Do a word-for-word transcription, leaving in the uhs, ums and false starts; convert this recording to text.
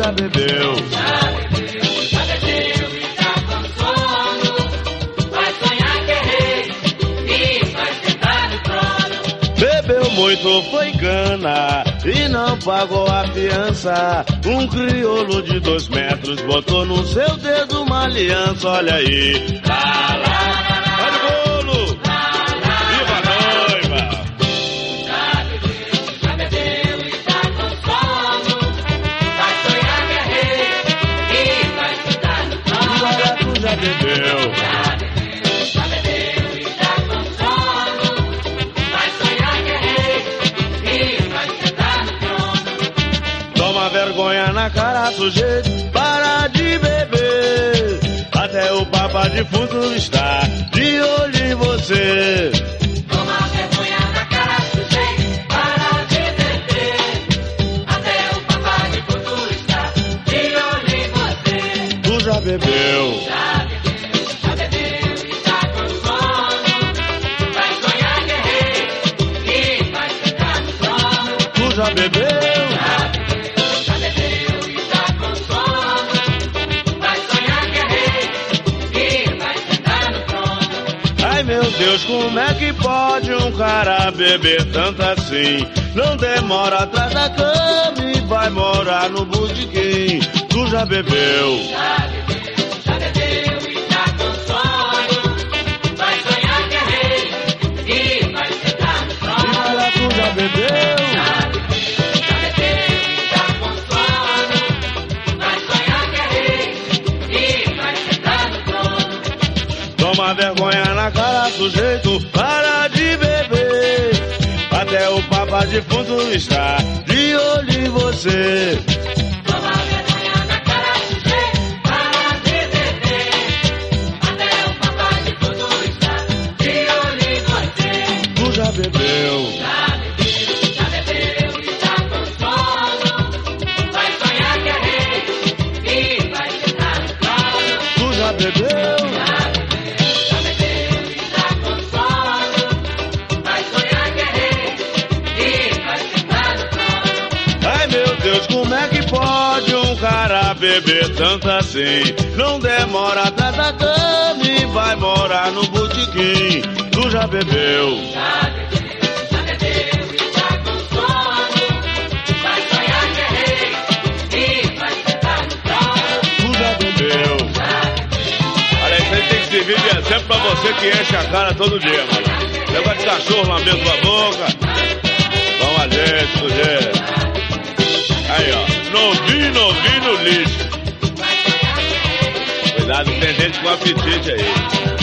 já bebeu. Já bebeu, já bebeu e tá com sono. Vai sonhar que é rei e vai sentar no trono. Bebeu muito, foi cana e não pagou a fiança. Um crioulo de dois metros botou no seu dedo uma aliança. Olha aí. Lá, lá, lá, lá. Olha o bolo. Lá, lá, viva a noiva. Já bebeu, já bebeu e tá com sono. Vai sonhar que é rei e vai sentar no trono. Olha, tu já bebeu. Já bebeu, já bebeu e tá com sono. Vai sonhar que é rei e vai sentar no trono. Toma vergonha na cara, sujeito, para de beber. Até o papa defunto está de olho em você. Toma vergonha na cara, sujeito, para de beber. Até o papai de futuro está de olho em você. Tu já bebeu. Já bebeu, já bebeu e tá com sono. Vai sonhar que é rei e vai sentar no trono. Tu já bebeu. Já bebeu, já bebeu e tá com sono. Vai sonhar que é rei e vai sentar no trono. Ai meu Deus, como é que pode um cara beber tanto assim? Não demora atrás da cama e vai morar no botequim. Tu já bebeu. Já bebeu, já bebeu e tá com sono. Vai sonhar que é rei e vai sentar no E trono. olha, tu já bebeu. Já bebeu, já bebeu e tá com sono. Vai sonhar que é rei e vai sentar no trono. Toma vergonha na cara, sujeito, para de beber. Até o papa defunto está de olho em você. Toma vergonha na cara, sujeito, para de beber. Até o papai de futuro está de olho em você. Tu já bebeu. Já bebeu, já bebeu e tá com sono. Vai sonhar que é rei e vai sentar no trono. Tu já bebeu. Já bebeu, já bebeu e tá com sono. Vai sonhar que é rei e vai sentar no trono. Ai meu Deus, como é que pode um cara beber tanto assim? Não demora atrás da cama e vai morar no botequim. Tu já bebeu. Já bebeu, já bebeu e tá com sono. Vai sonhar que é rei e vai sentar no trono. Tu já bebeu. Já bebeu, Olha, isso aí tem que servir de exemplo pra você que enche a cara todo dia, mano. Negócio de cachorro lambendo tua boca. Toma gente, sujeira. Aí, ó. Novinho, novinho no lixo. Cuidado, tem gente com apetite aí.